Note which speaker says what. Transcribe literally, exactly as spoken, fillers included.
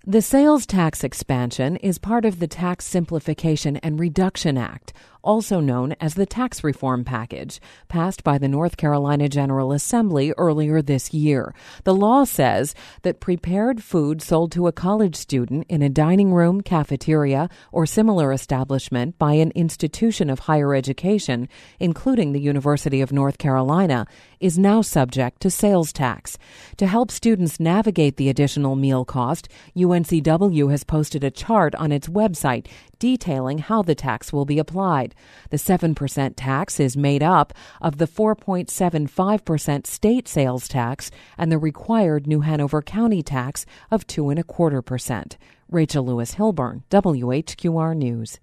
Speaker 1: The sales tax expansion is part of the Tax Simplification and Reduction Act, also known as the Tax Reform Package, passed by the North Carolina General Assembly earlier this year. The law says that prepared food sold to a college student in a dining room, cafeteria, or similar establishment by an institution of higher education, including the University of North Carolina, is now subject to sales tax. To help students navigate the additional meal cost, U N C W has posted a chart on its website detailing how the tax will be applied. The seven percent tax is made up of the four point seven five percent state sales tax and the required New Hanover County tax of two point two five percent. Rachel Lewis Hilburn, W H Q R News.